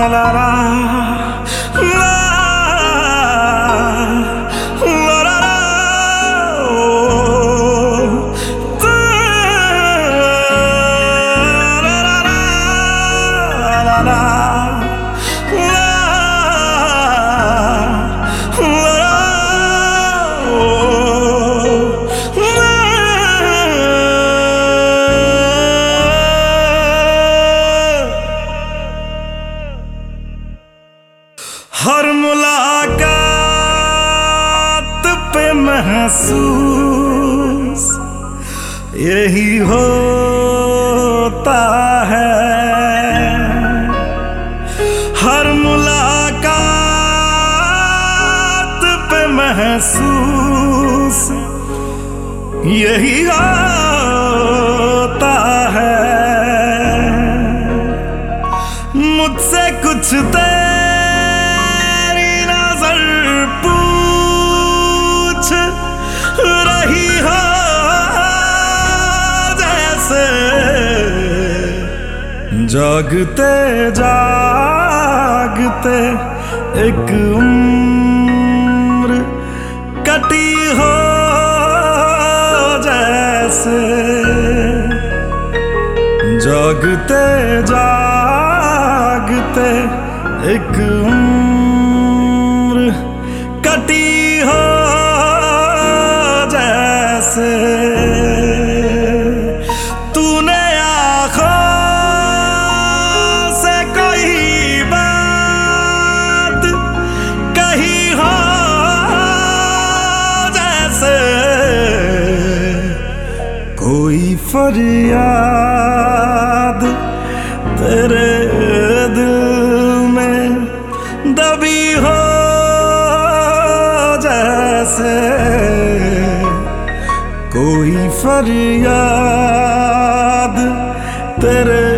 la la la la la la हर मुलाकात पे महसूस यही होता है। हर मुलाकात पे महसूस यही होता है। मुझसे कुछ रही हो जैसे जागते जागते एक उम्र कटी हो जैसे जागते जागते एक उम्र कटी हो तूने आँखों से कोई बात कही हो जैसे कोई फरियाद तेरे दिल में दबी हो जैसे कोई फरियाद तेरे